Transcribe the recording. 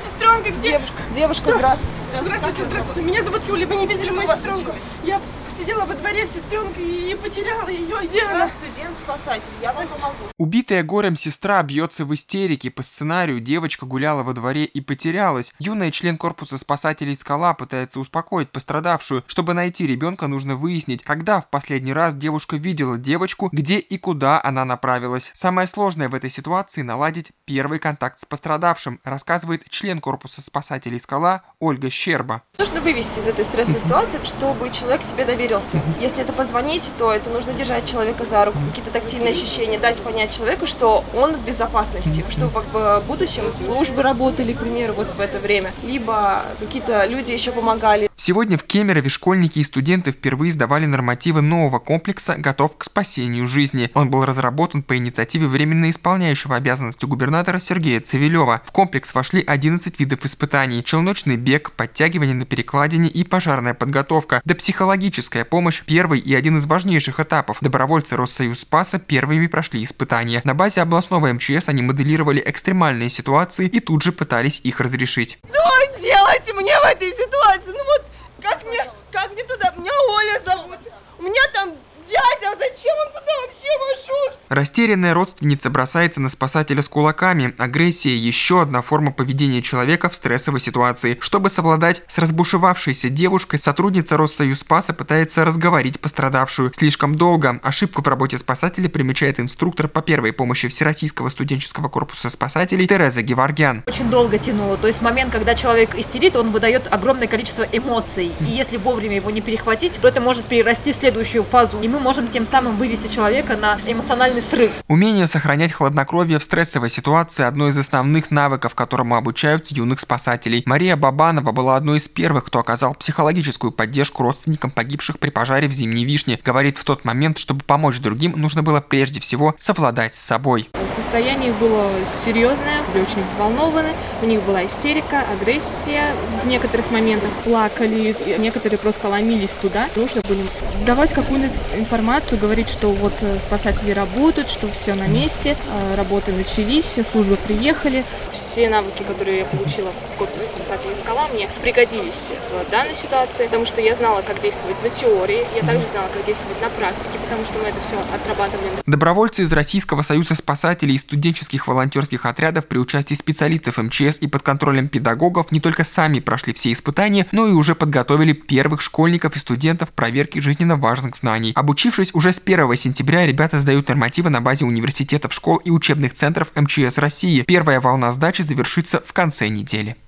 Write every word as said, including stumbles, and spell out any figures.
сестренка, где? Девушка, девушка, здравствуйте. Здравствуйте, здравствуйте. Меня зовут Юля, вы не видели мою сестренку? Я сидела во дворе с сестренкой и потеряла ее. Где она? Студент-спасатель, я вам помогу. Убитая горем сестра бьется в истерике. По сценарию девочка гуляла во дворе и потерялась. Юная член корпуса спасателей «Скала» пытается успокоить пострадавшую. Чтобы найти ребенка, нужно выяснить, когда в последний раз девушка видела девочку, где и куда она направилась. Самое сложное в этой ситуации — наладить первый контакт с пострадавшим, рассказывает член корпуса спасателей «Скала» Ольга Щерба. Нужно вывести из этой стрессовой ситуации, чтобы человек себе доверился. Если это позвонить, то это нужно держать человека за руку, какие-то тактильные ощущения, дать понять человеку, что он в безопасности, чтобы в будущем службы работали, к примеру, вот в это время, либо какие-то люди еще помогали. Сегодня в Кемерове школьники и студенты впервые сдавали нормативы нового комплекса «Готов к спасению жизни». Он был разработан по инициативе временно исполняющего обязанности губернатора Сергея Цивилева. В комплекс вошли одиннадцать видов испытаний: челночный бег, подтягивание на перекладине и пожарная подготовка. Да психологическая помощь – первый и один из важнейших этапов. Добровольцы Россоюзспаса первыми прошли испытания. На базе областного эм че эс они моделировали экстремальные ситуации и тут же пытались их разрешить. Что делать мне в этой ситуации? Ну вот, как мне, как мне туда? Меня Оля зовут. У меня там дядя, зачем он туда вообще вошел? Растерянная родственница бросается на спасателя с кулаками. Агрессия – еще одна форма поведения человека в стрессовой ситуации. Чтобы совладать с разбушевавшейся девушкой, сотрудница Россоюзспаса пытается разговорить пострадавшую. Слишком долго. Ошибку в работе спасателя примечает инструктор по первой помощи Всероссийского студенческого корпуса спасателей Тереза Геворгян. Очень долго тянуло. То есть момент, когда человек истерит, он выдает огромное количество эмоций. И если вовремя его не перехватить, то это может перерасти в следующую фазу. И мы можем тем самым вывести человека на эмоциональный срыв. Умение сохранять хладнокровие в стрессовой ситуации – одно из основных навыков, которому обучают юных спасателей. Мария Бабанова была одной из первых, кто оказал психологическую поддержку родственникам погибших при пожаре в Зимней Вишне. Говорит, в тот момент, чтобы помочь другим, нужно было прежде всего совладать с собой. Состояние было серьезное, были очень взволнованы, у них была истерика, агрессия в некоторых моментах, плакали, некоторые просто ломились туда. Нужно было давать какую-нибудь информацию, говорить, что вот спасатели работают, что все на месте, работы начались, все службы приехали. Все навыки, которые я получила в корпусе спасателей «Скала», мне пригодились в данной ситуации, потому что я знала, как действовать на теории, я также знала, как действовать на практике, потому что мы это все отрабатывали. Добровольцы из Российского союза спасателей и студенческих волонтерских отрядов при участии специалистов эм че эс и под контролем педагогов не только сами прошли все испытания, но и уже подготовили первых школьников и студентов к проверке жизненно важных знаний. Обучившись уже с первого сентября, ребята сдают нормативы на базе университетов, школ и учебных центров эм че эс России. Первая волна сдачи завершится в конце недели.